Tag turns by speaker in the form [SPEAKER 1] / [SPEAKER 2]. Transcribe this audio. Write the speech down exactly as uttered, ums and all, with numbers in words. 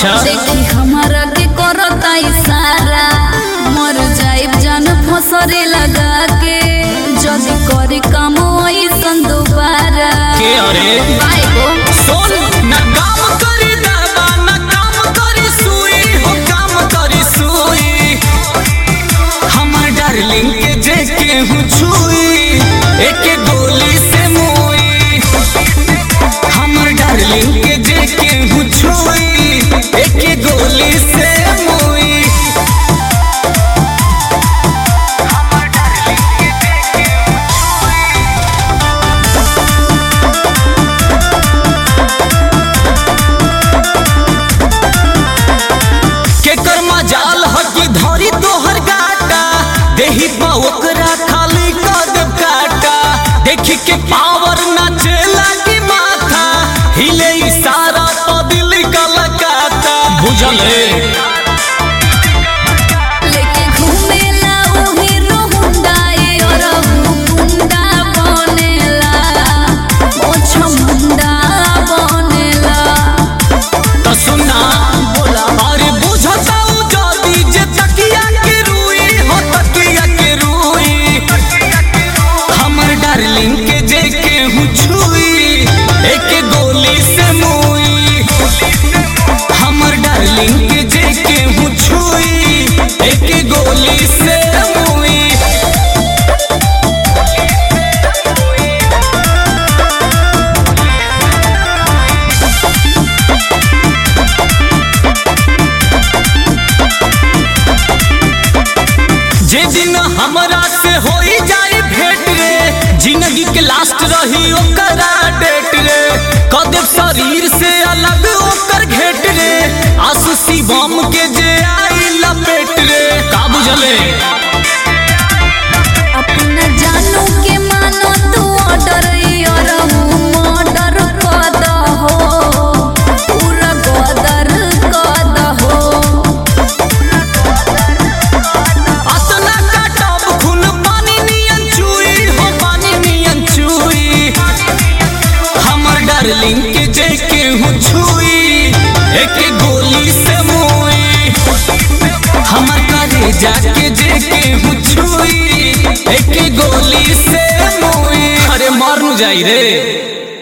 [SPEAKER 1] अच्छा
[SPEAKER 2] देखी हमारा के करता इशारा मर जाइब जान फसरे लगा के जल्दी करे काम ऐसन दोबारा
[SPEAKER 1] के अरे
[SPEAKER 2] बाय गो
[SPEAKER 1] सोन न काम करी दबा न काम करी सुई हो काम करी सुई हमर डार्लिंग के जे केहू छुई एक गोली से मुई हमर डार्लिंग के जे केहू छुई एक गोली से मुई केकर मजाल हकी धरी तोहर गाटा देही पा ओकरा खाली कद काटा देखी के पावर नाचे लागी माथा हिले इशारा तो दिल कलकाता बुझल
[SPEAKER 2] लेके घूमेला ओही रोहुंडा ए और गुंडा बनेला मोछ मुंडा बनेला
[SPEAKER 1] तो सुना
[SPEAKER 2] बोला
[SPEAKER 1] अरे बुझता हूँ जदी जे तकिया के रुई हो तकिया के रुई हमर डार्लिंग के जे केहू छुई एक गोली से मुई हमर डार्लिंग के जे केहू छुई एक गोली से मुई जे दिन हमरा से होई जाई भेंट रे जिंदगी के लास्ट रही ओकरा डेट रे कदेव शरीर से अलग ओकर घेट रे आंसू शिवम के जे आई लपेट रे का बुझले
[SPEAKER 2] अपना जानू के मानो तू ऑर्डर और मर्डर कर दहो पूरा गदर कर दहो
[SPEAKER 1] अतना काटब खून पानी नियन चुई हो पानी नियन चुई हमर डार्लिंग के जे केहू छुई एक गोली से मुई हमर कलेजा के जे केहू छुई एक गोली से मुई अरे मारू जाई रे।